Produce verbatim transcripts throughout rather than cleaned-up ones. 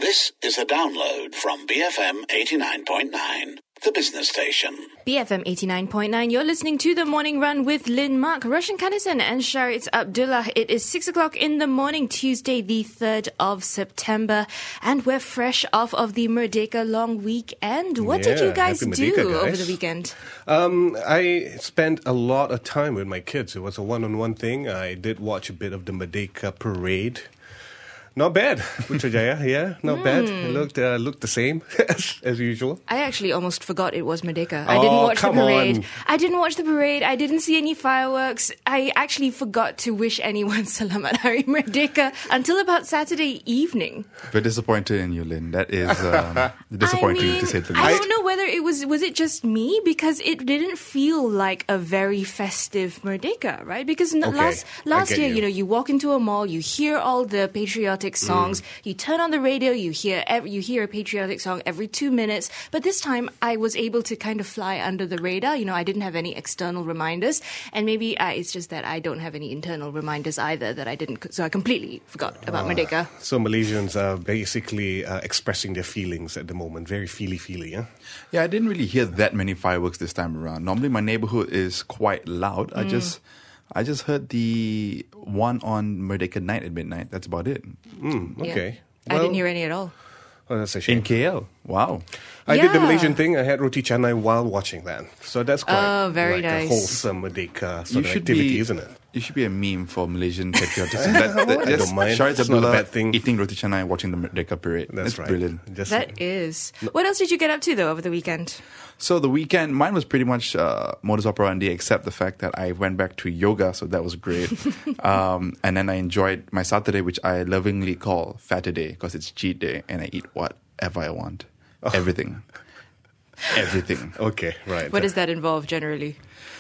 This is a download from B F M eighty-nine point nine, the business station. B F M eighty-nine point nine, you're listening to The Morning Run with Lynn Mark, Roshan Kadison and Sharitz Abdullah. It is six o'clock in the morning, Tuesday the third of September, and we're fresh off of the Merdeka long weekend. What yeah, did you guys happy do Merdeka, guys. over the weekend? Um, I spent a lot of time with my kids. It was a one-on-one thing. I did watch a bit of the Merdeka parade. Not bad, Putrajaya, yeah, not mm. bad. It looked uh, looked the same as, as usual. I actually almost forgot it was Merdeka. Oh, I didn't watch come the parade. on. I didn't watch the parade. I didn't see any fireworks. I actually forgot to wish anyone Selamat Hari Merdeka until about Saturday evening. Very disappointed in you, Lynn. That is um, disappointing I mean, to say the least. I don't know whether it was, was it just me? Because it didn't feel like a very festive Merdeka, right? Because n- Okay, last last year, you. you know, you walk into a mall, you hear all the patriotic songs, mm. you turn on the radio, you hear every, you hear a patriotic song every two minutes. But this time, I was able to kind of fly under the radar. You know, I didn't have any external reminders, and maybe uh, it's just that I don't have any internal reminders either that I didn't. So I completely forgot about uh, Merdeka. So Malaysians are basically uh, expressing their feelings at the moment, very feely-feely, huh? Yeah, I didn't really hear that many fireworks this time around. Normally, my neighborhood is quite loud. Mm. I just. I just heard the one on Merdeka night at midnight. That's about it. Mm, okay. Yeah. Well, I didn't hear any at all. Oh, that's a shame. In K L. Wow. I yeah. did the Malaysian thing. I had roti canai while watching that. So that's quite oh, very like nice. a wholesome Merdeka sort you of activity, be, isn't it? You should be a meme for Malaysian patriotism. that, that, I don't mind. Sharitz It's not a Abdullah bad thing. Eating roti canai, watching the Merdeka parade. That's, that's right. brilliant. Just that like, is. What else did you get up to, though, over the weekend? So the weekend, mine was pretty much uh, modus operandi, except the fact that I went back to yoga, so that was great. um, and then I enjoyed my Saturday, which I lovingly call Fatterday, because it's cheat day, and I eat whatever I want. Oh. Everything. Everything. Okay, right. What does that involve generally?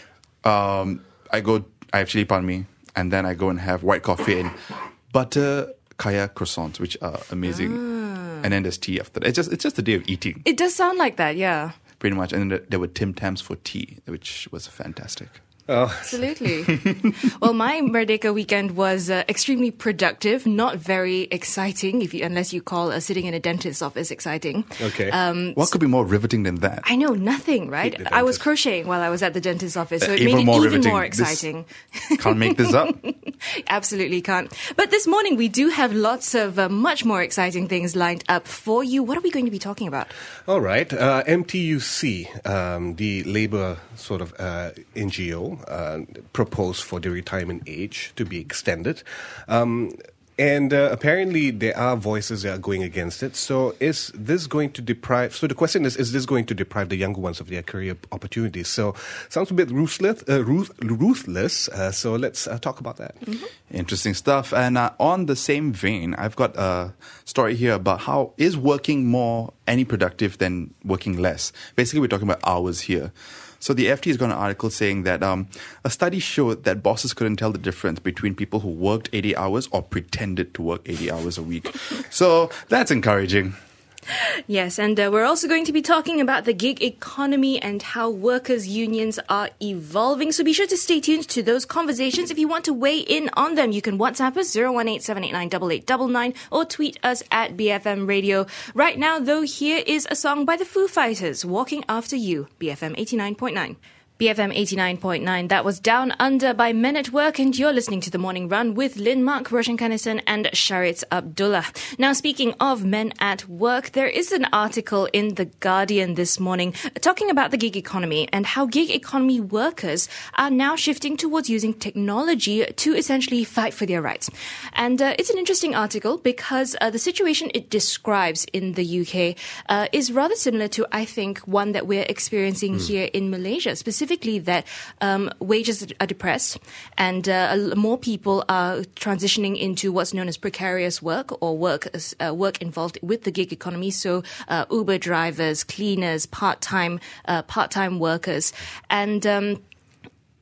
Um, I go, I actually pan me, and then I go and have white coffee and butter kaya croissants, which are amazing. Ah. And then there's tea after that. It's just, it's just a day of eating. It does sound like that, yeah. Pretty much. And then there were Tim Tams for tea, which was fantastic. Oh. Absolutely. Well, my Merdeka weekend was uh, extremely productive, not very exciting, if you, unless you call uh, sitting in a dentist's office exciting. Okay. Um, what could be more riveting than that? I know, nothing, right? I was crocheting while I was at the dentist's office, so uh, it even made it more even riveting. more exciting. This, can't make this up. Absolutely can't. But this morning, we do have lots of uh, much more exciting things lined up for you. What are we going to be talking about? All right. Uh, M T U C, um, the Labour sort of uh, N G O, uh, proposed for the retirement age to be extended. Um, and uh, apparently there are voices that are going against it. So is this going to deprive... So the question is, is this going to deprive the younger ones of their career opportunities? So sounds a bit ruthless. Uh, ruth, ruthless. Uh, so let's uh, talk about that. Mm-hmm. Interesting stuff. And uh, on the same vein, I've got a story here about how is working more any productive than working less? Basically, we're talking about hours here. So the F T has got an article saying that um, a study showed that bosses couldn't tell the difference between people who worked eighty hours or pretended to work eighty hours a week. So that's encouraging. Yes, and uh, we're also going to be talking about the gig economy and how workers' unions are evolving. So be sure to stay tuned to those conversations. If you want to weigh in on them, you can WhatsApp us zero one eight seven eight nine eight eight nine nine or tweet us at B F M Radio. Right now, though, here is a song by the Foo Fighters, Walking After You, B F M eighty-nine point nine. B F M eighty-nine point nine. That was Down Under by Men at Work, and you're listening to The Morning Run with Lynn Mark, Roshan Kadison and Sharitz Abdullah. Now, speaking of men at work, there is an article in The Guardian this morning talking about the gig economy and how gig economy workers are now shifting towards using technology to essentially fight for their rights. And uh, it's an interesting article because uh, the situation it describes in the U K uh, is rather similar to, I think, one that we're experiencing mm. here in Malaysia, specifically that um, wages are depressed and uh, more people are transitioning into what's known as precarious work or work uh, work involved with the gig economy. So uh, Uber drivers, cleaners, part-time uh, part-time workers. And um,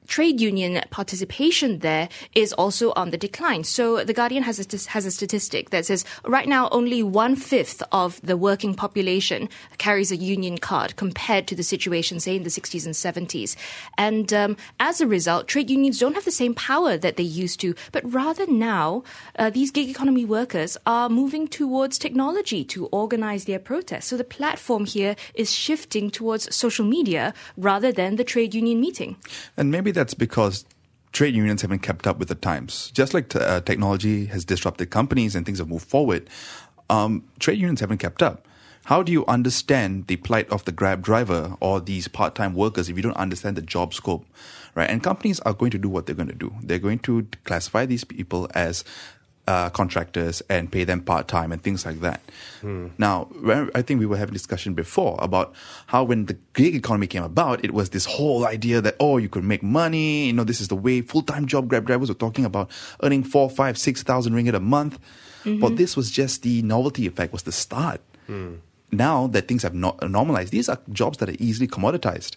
trade union participation there is also on the decline. So The Guardian has a, has a statistic that says right now only one-fifth of the working population carries a union card compared to the situation, say, in the sixties and seventies. And um, as a result, trade unions don't have the same power that they used to, but rather now uh, these gig economy workers are moving towards technology to organize their protests. So the platform here is shifting towards social media rather than the trade union meeting. And maybe that's because trade unions haven't kept up with the times. Just like t- uh, technology has disrupted companies and things have moved forward, um, trade unions haven't kept up. How do you understand the plight of the Grab driver or these part-time workers if you don't understand the job scope, right? And companies are going to do what they're going to do. They're going to classify these people as Uh, contractors and pay them part-time and things like that. Hmm. Now, I think we were having a discussion before about how when the gig economy came about, it was this whole idea that, oh, you could make money, you know, this is the way full-time job Grab drivers were talking about earning four, five, six thousand ringgit a month. Mm-hmm. But this was just the novelty effect, was the start. Hmm. Now that things have not normalized, these are jobs that are easily commoditized.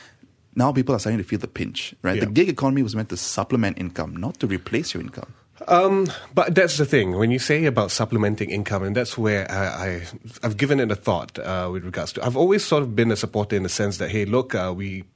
Now people are starting to feel the pinch, right? Yeah. The gig economy was meant to supplement income, not to replace your income. Um, but that's the thing. When you say about supplementing income, and that's where I, I, I've given it a thought uh, with regards to. I've always sort of been a supporter in the sense that, hey, look, uh, we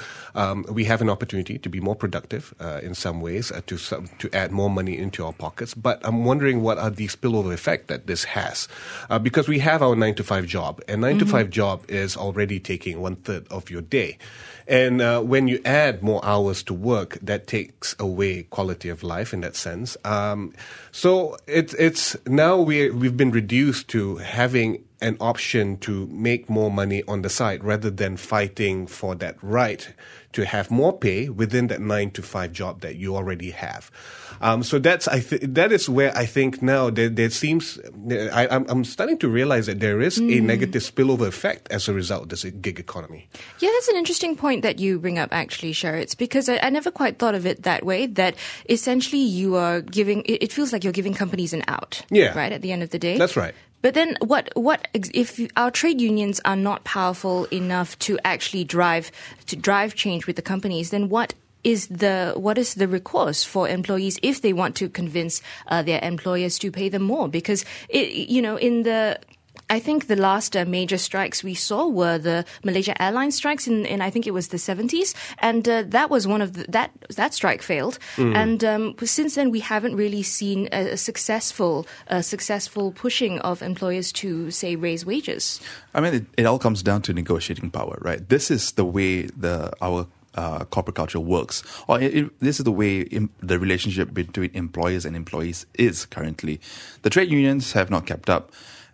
um, we have an opportunity to be more productive uh, in some ways, uh, to some, to add more money into our pockets. But I'm wondering what are the spillover effect that this has, uh, because we have our nine to five job, and nine mm-hmm. to five job is already taking one third of your day. And uh, when you add more hours to work, that takes away quality of life in that sense. Um, so it's it's now we we've been reduced to having an option to make more money on the side rather than fighting for that right to have more pay within that nine to five job that you already have. Um, so that's I th- that is where I think now there, there seems I, I'm, I'm starting to realize that there is mm. a negative spillover effect as a result of this gig economy. Yeah, that's an interesting point that you bring up, actually, Sharad, because I, I never quite thought of it that way. That essentially you are giving it, it feels like you're giving companies an out. Yeah, right at the end of the day. That's right. But then what, what, if our trade unions are not powerful enough to actually drive, to drive change with the companies, then what is the, what is the recourse for employees if they want to convince uh, their employers to pay them more? Because, it, you know, in the, I think the last uh, major strikes we saw were the Malaysia Airlines strikes in, in I think it was the seventies, and uh, that was one of the, that that strike failed. Mm. And um, since then, we haven't really seen a, a successful a successful pushing of employers to, say, raise wages. I mean, it, it all comes down to negotiating power, right? This is the way the our Uh, corporate culture works, or it, it, this is the way im- the relationship between employers and employees is currently. The trade unions have not kept up,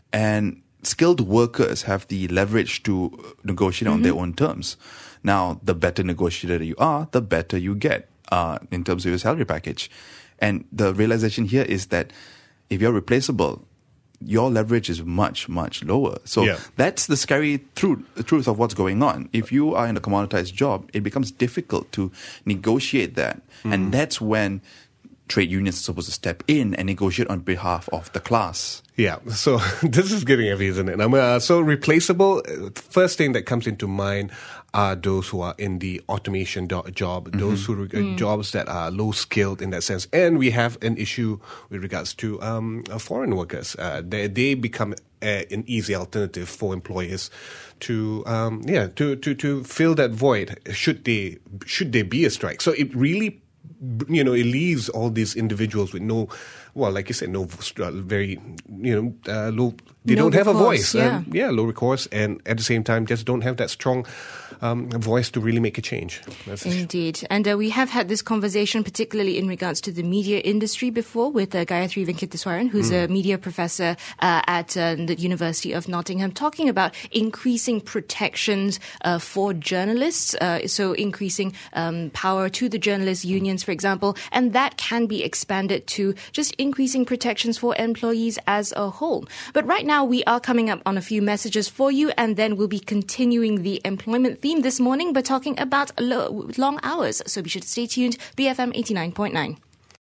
and skilled workers have the leverage to negotiate mm-hmm. on their own terms. Now, the better negotiator you are, the better you get uh, in terms of your salary package. And the realization here is that if you're replaceable, your leverage is much, much lower. So yeah. that's the scary truth, the truth of what's going on. If you are in a commoditized job, it becomes difficult to negotiate that. Mm. And that's when trade unions are supposed to step in and negotiate on behalf of the class. Yeah, so this is getting heavy, isn't it? I'm, uh, so replaceable, first thing that comes into mind are those who are in the automation do- job, mm-hmm. those who are mm. jobs that are low-skilled in that sense. And we have an issue with regards to um, uh, foreign workers. Uh, they, they become a, an easy alternative for employers to, um, yeah, to, to, to fill that void should they, should there be a strike. So it really, you know, it leaves all these individuals with no, well, like you said, no uh, very, you know, uh, low. They no don't have recourse, a voice. Yeah. And, yeah, low recourse, and at the same time, just don't have that strong um, voice to really make a change. That's Indeed. And uh, we have had this conversation, particularly in regards to the media industry before, with uh, Gayatri Venkateswaran, who's mm. a media professor uh, at uh, the University of Nottingham, talking about increasing protections uh, for journalists, uh, so increasing um, power to the journalist unions, for example, and that can be expanded to just increasing protections for employees as a whole. But right now, Now we are coming up on a few messages for you, and then we'll be continuing the employment theme this morning by talking about lo- long hours. So be sure to stay tuned. B F M eighty-nine point nine.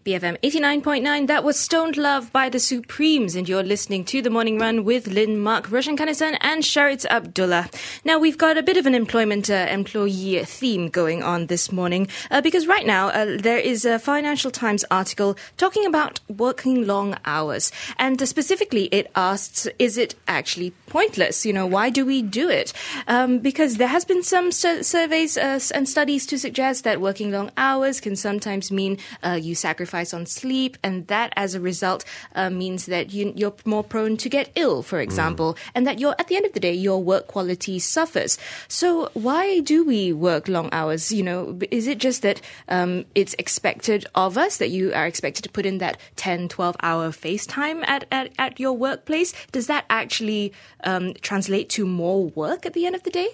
B F M eighty-nine point nine, that was Stoned Love by the Supremes, and you're listening to The Morning Run with Lynn, Mark, Roshan Kanisan and Sharitz Abdullah. Now, we've got a bit of an employment uh, employee theme going on this morning, uh, because right now uh, there is a Financial Times article talking about working long hours. And uh, specifically, it asks, is it actually pointless? You know, why do we do it? Um, because there has been some sur- surveys uh, and studies to suggest that working long hours can sometimes mean uh, you sacrifice on sleep, and that as a result uh, means that you, you're more prone to get ill, for example, mm. and that you're, at the end of the day, your work quality suffers. So why do we work long hours? You know, is it just that um, it's expected of us, that you are expected to put in that ten, twelve hour FaceTime at, at, at your workplace? Does that actually um, translate to more work at the end of the day?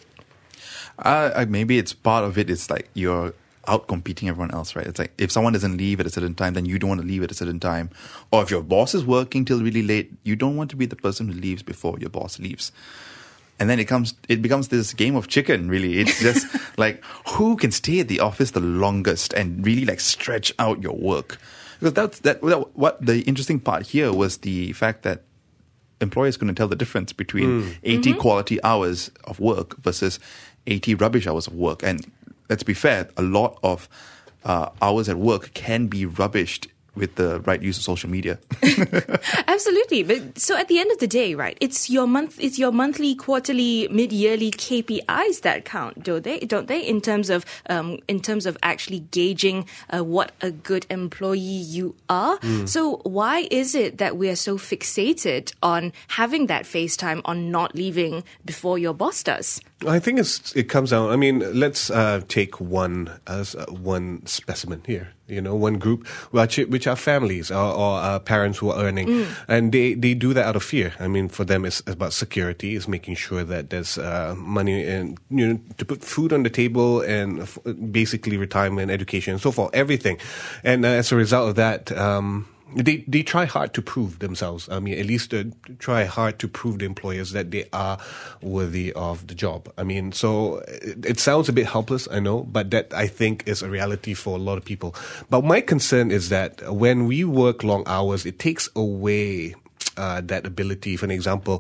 Uh, maybe it's part of it. It's like you're out competing everyone else, right? It's like if someone doesn't leave at a certain time, then you don't want to leave at a certain time. Or if your boss is working till really late, you don't want to be the person who leaves before your boss leaves. And then it comes, it becomes this game of chicken, really. It's just like, who can stay at the office the longest and really like stretch out your work? Because that's that, that what the interesting part here was the fact that employers going to tell the difference between mm. eighty mm-hmm. quality hours of work versus eighty rubbish hours of work. And let's be fair, a lot of uh, hours at work can be rubbished with the right use of social media. Absolutely. But so at the end of the day, right, it's your month, it's your monthly, quarterly, mid-yearly K P Is that count, don't they? Don't they? In terms of um, in terms of actually gauging uh, what a good employee you are. Mm. So why is it that we are so fixated on having that FaceTime, on not leaving before your boss does? I think it's, it comes down. I mean, let's uh, take one as uh, one specimen here. You know, one group which which are families or, or uh, parents who are earning, mm. and they, they do that out of fear. I mean, for them, it's about security. It's making sure that there's uh, money and you know to put food on the table and f- basically retirement, education, and so forth, everything. And uh, as a result of that. Um, They they try hard to prove themselves. I mean, at least uh, try hard to prove the employers that they are worthy of the job. I mean, so it, it sounds a bit helpless, I know, but that I think is a reality for a lot of people. But my concern is that when we work long hours, it takes away uh, that ability. For an example,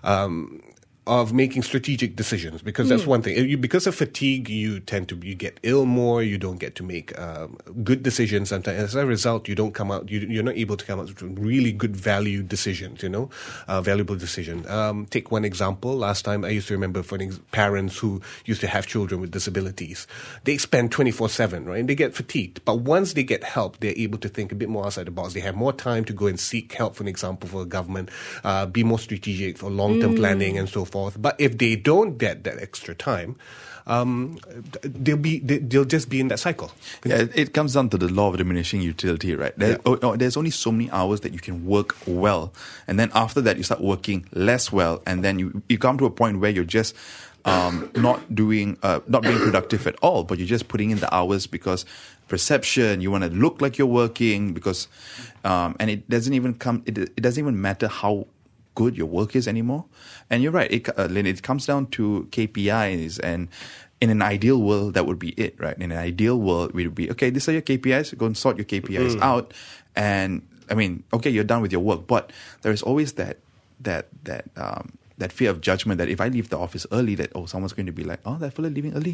um, of making strategic decisions, because that's mm. one thing. You, because of fatigue, you tend to you get ill more. You don't get to make um, good decisions sometimes. As a result, you don't come out. You, you're not able to come out with really good value decisions. You know, uh, valuable decision. Um, take one example. Last time I used to remember for ex- parents who used to have children with disabilities. They spend twenty-four seven, right? And they get fatigued. But once they get help, they're able to think a bit more outside the box. They have more time to go and seek help. For an example, for a government, uh, be more strategic for long-term mm. planning and so forth. But if they don't get that extra time, um, they'll be they, they'll just be in that cycle. Yeah, it, it comes down to the law of diminishing utility, right? There, yeah. oh, oh, there's only so many hours that you can work well, and then after that you start working less well, and then you you come to a point where you're just um, not doing uh, not being productive at all, but you're just putting in the hours because perception, you want to look like you're working, because um, and it doesn't even come it, it doesn't even matter how good your work is anymore. And you're right, it, uh, Lynn, it comes down to K P Is, and in an ideal world, that would be it, right? In an ideal world, we would be, okay, these are your K P Is, go and sort your K P Is mm. out, and I mean, okay, you're done with your work, but there is always that that that um, that fear of judgment that if I leave the office early, that, oh, someone's going to be like, oh, that fella leaving early?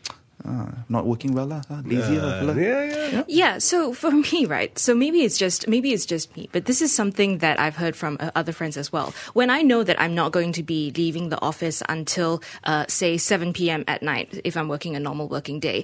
Uh, not working well, uh, lazy. Uh, uh, yeah, yeah, yeah. Yeah. So for me, right. So maybe it's just maybe it's just me, but this is something that I've heard from uh, other friends as well. When I know that I'm not going to be leaving the office until uh, say seven p.m. at night, if I'm working a normal working day,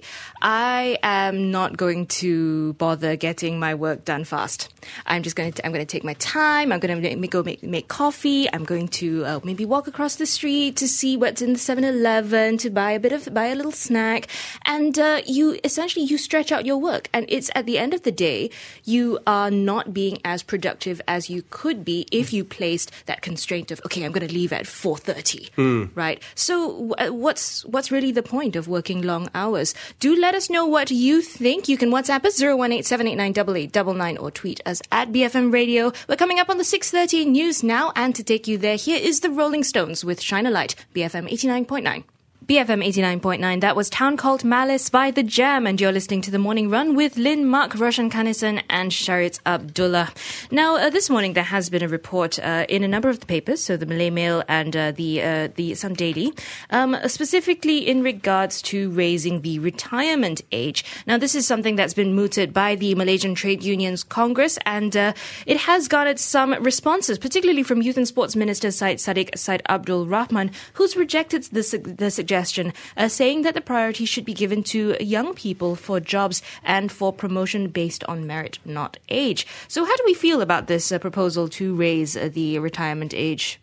I am not going to bother getting my work done fast. I'm just going to I'm going to take my time. I'm going to make, go make make coffee. I'm going to uh, maybe walk across the street to see what's in the seven eleven, to buy a bit of buy a little snack. And uh, you essentially you stretch out your work, and it's at the end of the day you are not being as productive as you could be if you placed that constraint of, okay, I'm going to leave at four thirty, mm. right? So uh, what's what's really the point of working long hours? Do let us know what you think. You can WhatsApp us zero one eight seven eight nine eight eight nine nine or tweet us at B F M Radio. We're coming up on the six thirty news now, and to take you there, here is the Rolling Stones with Shine a Light, B F M eighty-nine point nine. B F M eighty-nine point nine, that was Town Called Malice by The Jam, and you're listening to The Morning Run with Lynn, Mark, Roshan Kanesan and Sharit Abdullah. Now, uh, this morning there has been a report uh, in a number of the papers, so the Malay Mail and uh, the uh, the Sun Daily, um, specifically in regards to raising the retirement age. Now, this is something that's been mooted by the Malaysian Trade Unions Congress, and uh, it has garnered some responses, particularly from Youth and Sports Minister Syed Saddiq Syed Abdul Rahman, who's rejected the, the suggestion Uh, saying that the priority should be given to young people for jobs and for promotion based on merit, not age. So how do we feel about this uh, proposal to raise uh, the retirement age?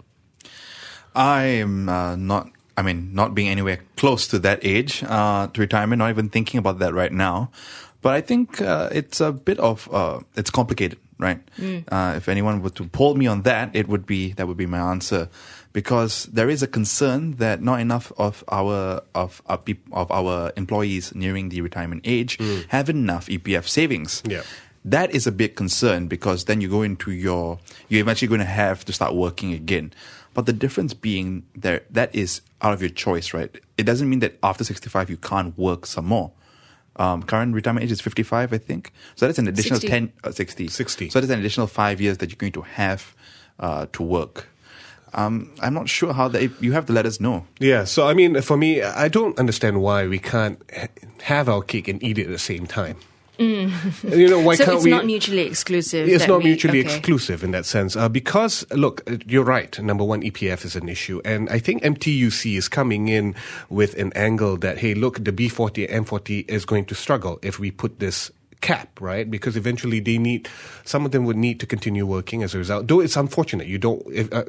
I'm uh, not, I mean, not being anywhere close to that age, uh, to retirement, not even thinking about that right now. But I think uh, it's a bit of, uh, it's complicated, right? Mm. Uh, if anyone were to poll me on that, it would be, that would be my answer. Because there is a concern that not enough of our of our peop, of our employees nearing the retirement age mm. have enough E P F savings. Yeah. That is a big concern, because then you go into your you're eventually going to have to start working again. But the difference being there, that is out of your choice, right? It doesn't mean that after sixty-five you can't work some more. Um, current retirement age is fifty-five, I think. So that's an additional sixty. ten, uh, sixty. sixty. So that's an additional five years that you're going to have uh, to work. Um, I'm not sure how that, you have to let us know. Yeah, so I mean, for me, I don't understand why we can't ha- have our cake and eat it at the same time. Mm. You know, why so can't it's we? not mutually exclusive. It's that not we, mutually okay. exclusive in that sense. Uh, because, look, you're right. Number one, E P F is an issue. And I think M T U C is coming in with an angle that, hey, look, the B forty, M forty is going to struggle if we put this cap, right? Because eventually they need, some of them would need to continue working as a result. Though it's unfortunate. You don't, if, uh,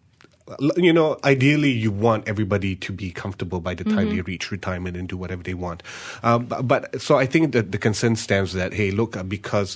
you know, ideally you want everybody to be comfortable by the time mm-hmm. they reach retirement and do whatever they want. Um, but, but so I think that the concern stands that, hey, look, because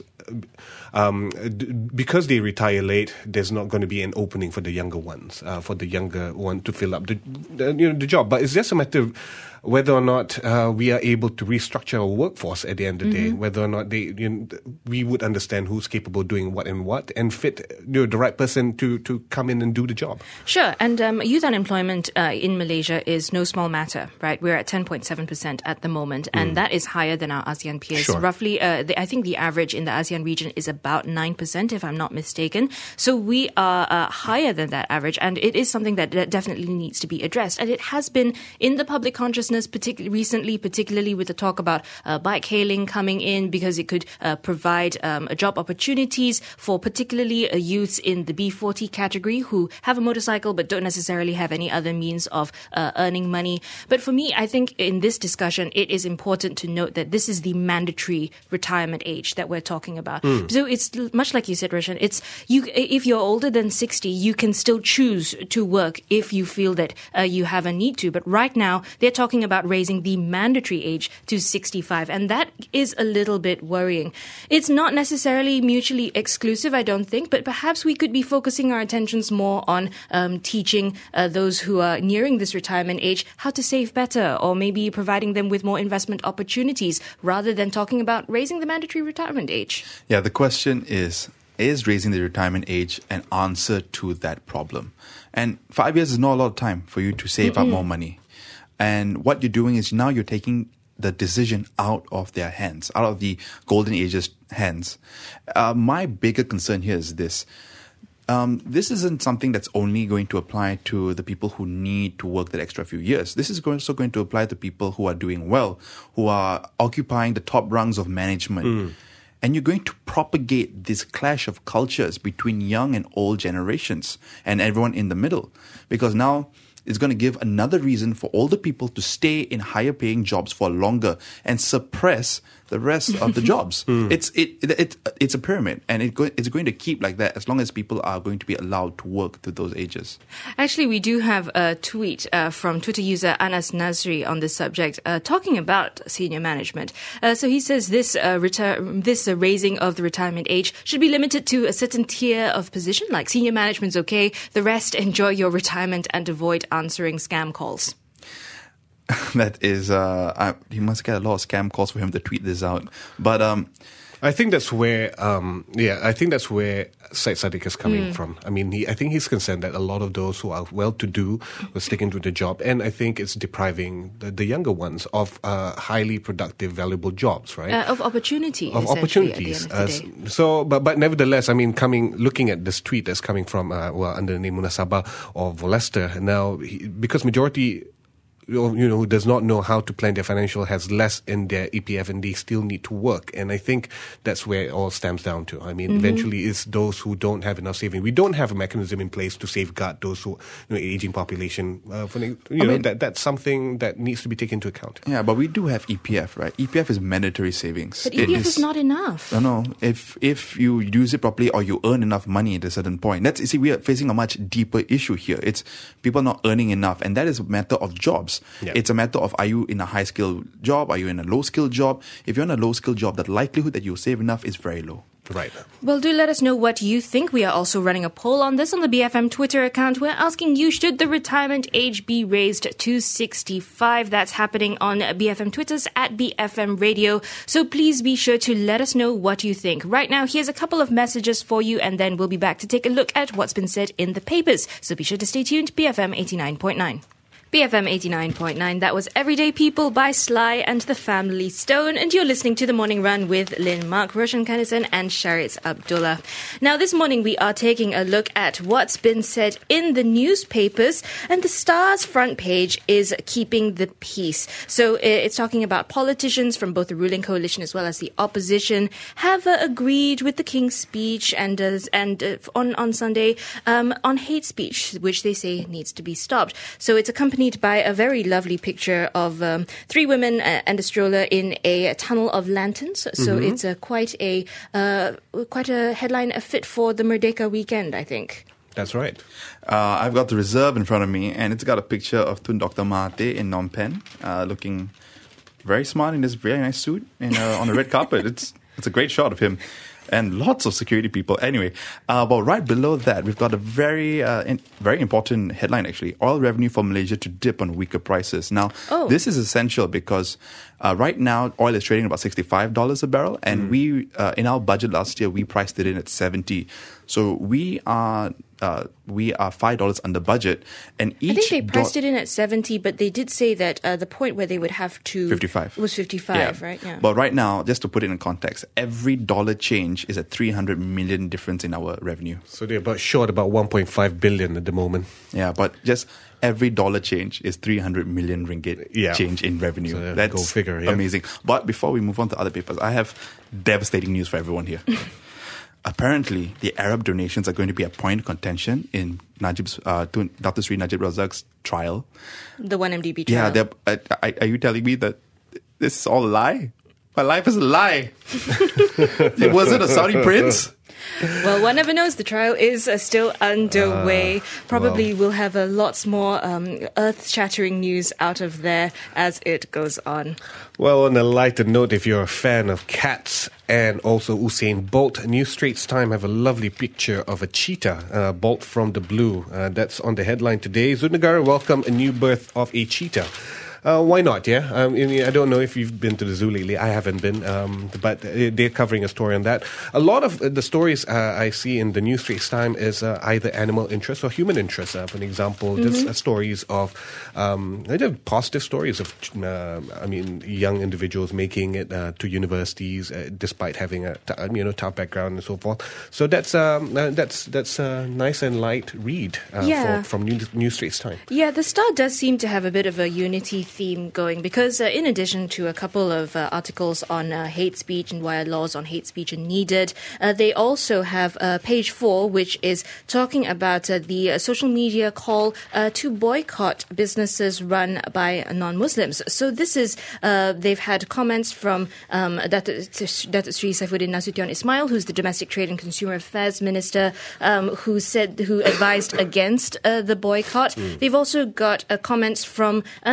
um, d- because they retire late, there's not going to be an opening for the younger ones, uh, for the younger one to fill up the, the you know the job. But it's just a matter of whether or not uh, we are able to restructure our workforce at the end of the mm-hmm. day, whether or not they you know, we would understand who's capable of doing what and what, and fit you know, the right person to, to come in and do the job. Sure, and um, youth unemployment uh, in Malaysia is no small matter, right? We're at ten point seven percent at the moment, and mm. that is higher than our ASEAN peers. Sure. Roughly, uh, the, I think the average in the ASEAN region is about nine percent, if I'm not mistaken. So we are uh, higher than that average, and it is something that, that definitely needs to be addressed. And it has been in the public consciousness partic- recently, particularly with the talk about uh, bike hailing coming in, because it could uh, provide um, job opportunities for particularly uh, youths in the B forty category who have a motorcycle but don't necessarily have any other means of uh, earning money. But for me, I think in this discussion, it is important to note that this is the mandatory retirement age that we're talking about. Mm. So it's much like you said, Roshan, it's you. If you're older than sixty, you can still choose to work if you feel that uh, you have a need to. But right now, they're talking about raising the mandatory age to sixty-five, and that is a little bit worrying. It's not necessarily mutually exclusive, I don't think, but perhaps we could be focusing our attentions more on um, teaching uh, those who are nearing this retirement age how to save better, or maybe providing them with more investment opportunities, rather than talking about raising the mandatory retirement age. Yeah, the question is, is raising the retirement age an answer to that problem? And five years is not a lot of time for you to save Mm-mm. up more money. And what you're doing is now you're taking the decision out of their hands, out of the golden age's hands. Uh, my bigger concern here is this. Um, this isn't something that's only going to apply to the people who need to work that extra few years. This is also going to apply to people who are doing well, who are occupying the top rungs of management. Mm. And you're going to propagate this clash of cultures between young and old generations and everyone in the middle. Because now it's going to give another reason for older people to stay in higher paying jobs for longer and suppress the rest of the jobs. Mm. It's it, it it it's a pyramid, and it go, it's going to keep like that as long as people are going to be allowed to work through those ages. Actually, we do have a tweet uh, from Twitter user Anas Nazri on this subject, uh, talking about senior management. Uh, so he says this uh, retir- this uh, raising of the retirement age should be limited to a certain tier of position, like senior management's okay. The rest, enjoy your retirement and avoid answering scam calls. That is, uh, I, he must get a lot of scam calls for him to tweet this out. But um, I think that's where, um, yeah, I think that's where Syed Saddiq is coming mm. from. I mean, he, I think he's concerned that a lot of those who are well-to-do will stick into the job, and I think it's depriving the, the younger ones of uh, highly productive, valuable jobs, right? Uh, of opportunity, of opportunities. Uh, so, but but nevertheless, I mean, coming looking at this tweet that's coming from uh, well under the name Munasabah or Volester now, he, because majority. You know, who does not know how to plan their financial has less in their E P F and they still need to work. And I think that's where it all stems down to. I mean, mm-hmm. eventually it's those who don't have enough saving. We don't have a mechanism in place to safeguard those who, you know, aging population. Uh, for, you I know, mean, that that's something that needs to be taken into account. Yeah, but we do have E P F, right? E P F is mandatory savings. But E P F is, is not enough. No, no. If if you use it properly or you earn enough money at a certain point, that's, you see, we are facing a much deeper issue here. It's people not earning enough, and that is a matter of jobs. Yeah. It's a matter of, are you in a high skill job? Are you in a low skill job? If you're in a low skill job, the likelihood that you'll save enough is very low. Right. Well, do let us know what you think. We are also running a poll on this on the B F M Twitter account. We're asking you, should the retirement age be raised to sixty-five? That's happening on B F M Twitter's at B F M Radio. So please be sure to let us know what you think. Right now, here's a couple of messages for you, and then we'll be back to take a look at what's been said in the papers. So be sure to stay tuned. B F M eighty-nine point nine. B F M eighty-nine point nine. That was Everyday People by Sly and the Family Stone. And you're listening to The Morning Run with Lynn Mark, Roshan Kanison and Sharitz Abdullah. Now, this morning we are taking a look at what's been said in the newspapers. And the Star's front page is keeping the peace. So it's talking about politicians from both the ruling coalition as well as the opposition have uh, agreed with the King's speech and uh, and uh, on, on Sunday um, on hate speech, which they say needs to be stopped. So it's accompanied by a very lovely picture of um, three women and a stroller in a tunnel of lanterns. So mm-hmm. it's a, quite a uh, quite a headline a fit for the Merdeka weekend, I think. That's right. Uh, I've got the Reserve in front of me, and it's got a picture of Tun Doctor Mahathir in Phnom Penh, uh, looking very smart in this very nice suit and uh, on the red carpet. It's it's a great shot of him. And lots of security people. Anyway, uh, well, right below that, we've got a very, uh, in, very important headline, actually. Oil revenue for Malaysia to dip on weaker prices. Now, oh. this is essential because uh, right now, oil is trading about sixty-five dollars a barrel. And mm. we, uh, in our budget last year, we priced it in at seventy. So we are... Uh, we are five dollars under budget, and each. I think they priced do- it in at seventy, but they did say that uh, the point where they would have to fifty-five was fifty-five, yeah. right? Yeah. But right now, just to put it in context, every dollar change is a three hundred million difference in our revenue. So they're about short about one point five billion at the moment. Yeah, but just every dollar change is three hundred million ringgit yeah. change in revenue. So that's go figure, yeah. amazing. But before we move on to other papers, I have devastating news for everyone here. Apparently, the Arab donations are going to be a point of contention in Najib's, uh, Doctor Sri Najib Razak's trial. The one M D B trial. Yeah, uh, are you telling me that this is all a lie? My life is a lie. Was it a Saudi prince? Well, one never knows. The trial is uh, still underway. Uh, Probably well. We'll have uh, lots more um, earth-shattering news out of there as it goes on. Well, on a lighter note, if you're a fan of cats and also Usain Bolt, New Straits Time have a lovely picture of a cheetah, uh, Bolt from the Blue. Uh, that's on the headline today. Zudnagara welcome a new birth of a cheetah. Uh, why not, yeah? Um, I don't know if you've been to the zoo lately. I haven't been, um, but they're covering a story on that. A lot of the stories uh, I see in the New Straits Time is uh, either animal interest or human interest. Uh, for example, mm-hmm. there's uh, stories of, um, positive stories of, uh, I mean, young individuals making it uh, to universities uh, despite having a, you know, tough background and so forth. So that's um, uh, that's that's a nice and light read uh, yeah. for, from New, New Straits Time. Yeah, the Star does seem to have a bit of a unity theme going because uh, in addition to a couple of uh, articles on uh, hate speech and why laws on hate speech are needed, uh, they also have uh, page four, which is talking about uh, the uh, social media call uh, to boycott businesses run by non-Muslims. So this is, uh, they've had comments from um, Datuk Sri Saifuddin Nasution Ismail, who's the Domestic Trade and Consumer Affairs Minister, um, who said, who advised against uh, the boycott. Mm. They've also got uh, comments from uh, Datuk Sri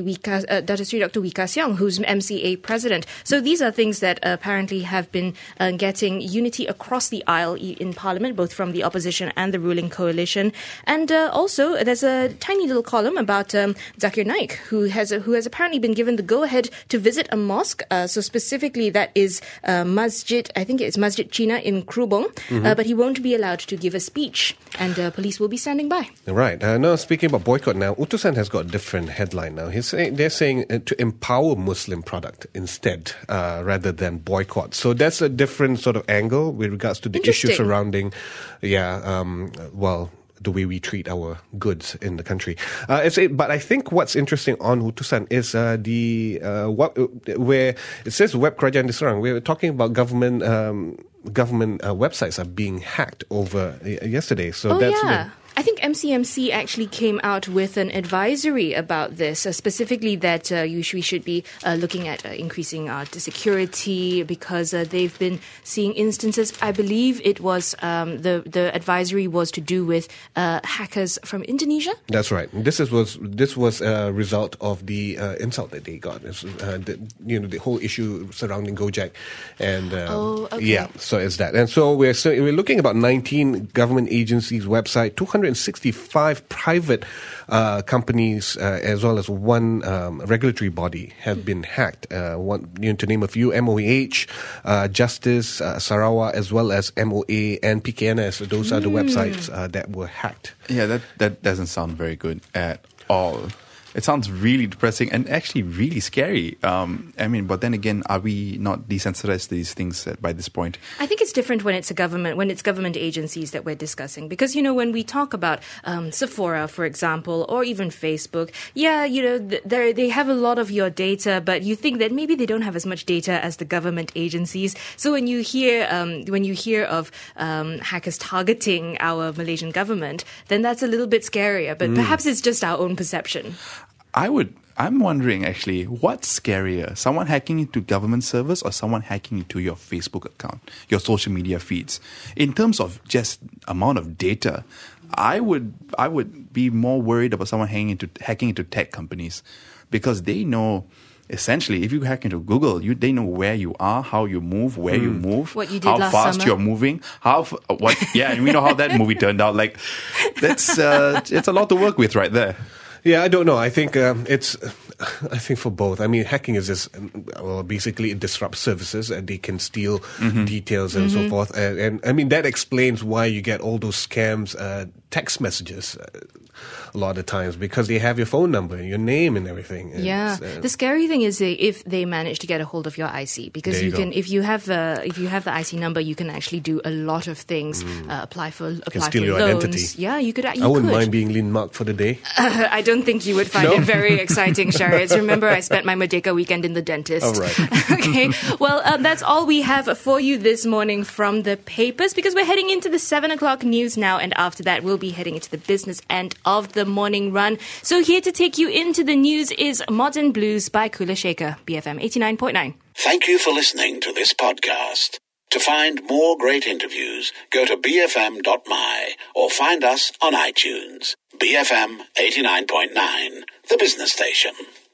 Wika, uh, Dato' Sri Doctor Wee Ka Siong, who's M C A president. So these are things that uh, apparently have been uh, getting unity across the aisle in Parliament, both from the opposition and the ruling coalition. And uh, also, there's a tiny little column about um, Zakir Naik, who has uh, who has apparently been given the go-ahead to visit a mosque. Uh, so specifically, that is uh, Masjid, I think it's Masjid China in Krubong, mm-hmm. uh, but he won't be allowed to give a speech, and uh, police will be standing by. Right. Uh, now, speaking about boycott now, Utusan has got a different headline now. He's saying, they're saying uh, to empower Muslim product instead, uh, rather than boycott. So that's a different sort of angle with regards to the issue surrounding, yeah, um, well, the way we treat our goods in the country. Uh, it's, it, but I think what's interesting on Utusan is uh, the uh, what, where it says Web Kerajaan Diserang. We're talking about government um, government uh, websites are being hacked over uh, yesterday. So oh, that's yeah. the, I think M C M C actually came out with an advisory about this, uh, specifically that uh, you sh- we should be uh, looking at uh, increasing our security because uh, they've been seeing instances. I believe it was um, the the advisory was to do with uh, hackers from Indonesia. That's right. This is, was this was a result of the uh, insult that they got. It's, uh, the, you know, the whole issue surrounding Gojek, and um, oh, okay. yeah, so it's that. And so we're so we're looking about nineteen government agencies' website, two hundred sixty-five private uh, companies, uh, as well as one um, regulatory body have been hacked. Uh, one, you know, to name a few: M O H, uh, Justice, uh, Sarawak, as well as M O A and P K N S. Those are the Mm. websites uh, that were hacked. Yeah, that, that doesn't sound very good at all. It sounds really depressing and actually really scary. Um, I mean, but then again, are we not desensitized to these things by this point? I think it's different when it's a government, when it's government agencies that we're discussing. Because, you know, when we talk about um, Sephora, for example, or even Facebook, yeah, you know, they they have a lot of your data, but you think that maybe they don't have as much data as the government agencies. So when you hear um, when you hear of um, hackers targeting our Malaysian government, then that's a little bit scarier. But mm. perhaps it's just our own perception. I would, I'm wondering actually, what's scarier? Someone hacking into government servers or someone hacking into your Facebook account, your social media feeds? In terms of just amount of data, I would, I would be more worried about someone hacking into, hacking into tech companies because they know, essentially, if you hack into Google, you they know where you are, how you move, where mm. you move, what you did how last fast summer. you're moving, how f- what. Yeah, and we know how that movie turned out. Like, that's uh, it's a lot to work with right there. Yeah, I don't know. I think um, it's. I think for both. I mean, hacking is just well, basically it disrupts services, and they can steal mm-hmm. details and mm-hmm. so forth. And, and I mean that explains why you get all those scams, uh, text messages. Uh, a lot of times because they have your phone number, your name and everything. And yeah. Uh, the scary thing is if they manage to get a hold of your I C because you, you can, if you have uh, if you have the I C number, you can actually do a lot of things. Mm. Uh, apply for apply can steal for your loans. Identity. Yeah, you could. You I wouldn't could. mind being Lin Mark for the day. Uh, I don't think you would find no? it very exciting, Shariz. Remember, I spent my Merdeka weekend in the dentist. Oh, right. Okay. Well, uh, that's all we have for you this morning from the papers because we're heading into the seven o'clock news now, and after that, we'll be heading into the business end of the morning run. So here to take you into the news is Modern Blues by Kula Shaker, B F M eighty-nine point nine. Thank you for listening to this podcast. To find more great interviews, go to b f m dot m y or find us on iTunes. B F M eighty-nine point nine, the business station.